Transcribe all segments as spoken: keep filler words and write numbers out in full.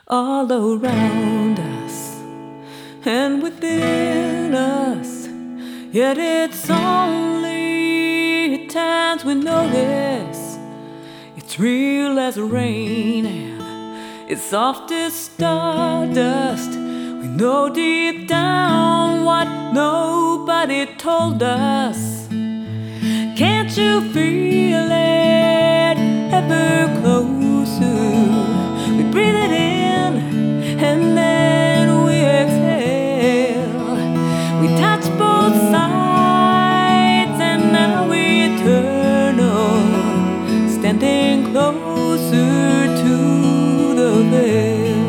all around us and within us. Yet it's only at times we notice it's real as rain and it's soft as stardust. We know deep down what nobody told us. Can't you feel it ever closer? We breathe it in and then we exhale. We touch both sides and now we eternal, standing closer to the veil.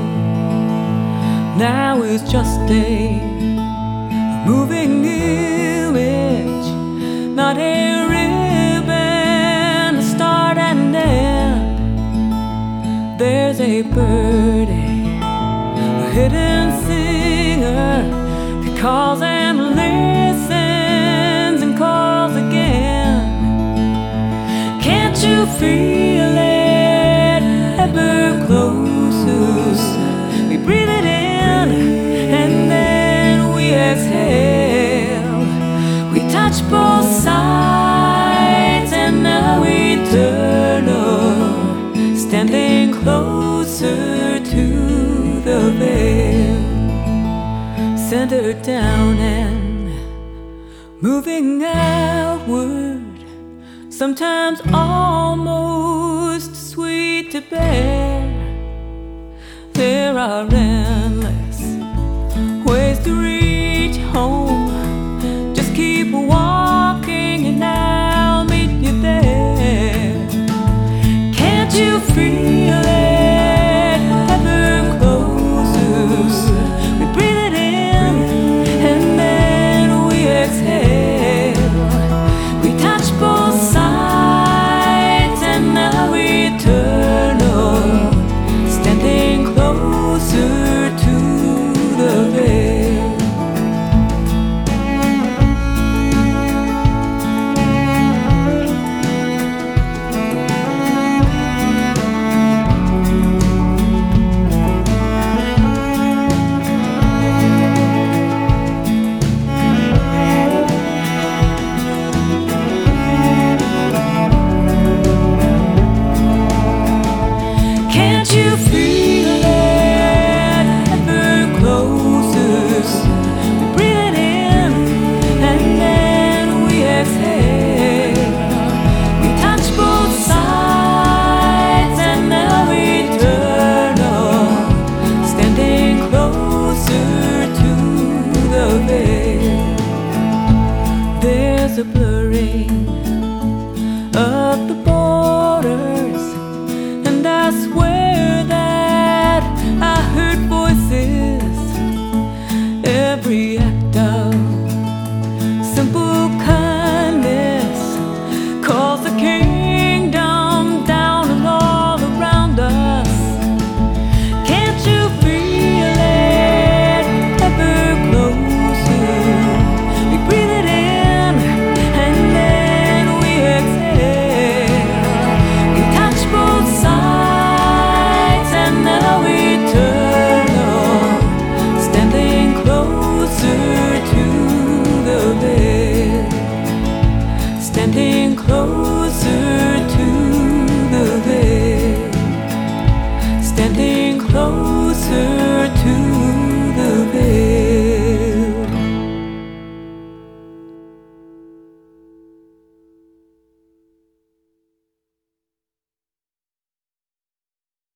Now it's just a moving image, not a ribbon, a start and end. There's a bird, a hidden singer that calls and listens and calls again. Can't you feel it ever closer? We breathe it in and then we exhale. We touch both sides and now eternal, standing closer to the veil. Centered down and moving outward, sometimes almost sweet to bear. There are endless ways to reach home. Just keep walking and I'll meet you there. Can't you feel it ever closer? We breathe it in and then we exhale. We touch both sides and now eternal, standing closer to the veil. Can't you feel it ever closer? We breathe it in and then we exhale. We touch both sides and now eternal, standing closer to the veil. There's a blurring of the borders, and I swear that I heard voices. Every act of simple kindness calls the kingdom down and all around us. Can't you feel it ever closer? We breathe it in and then we exhale. We touch both sides and now eternal, standing closer to the veil. Standing closer to the veil. Standing closer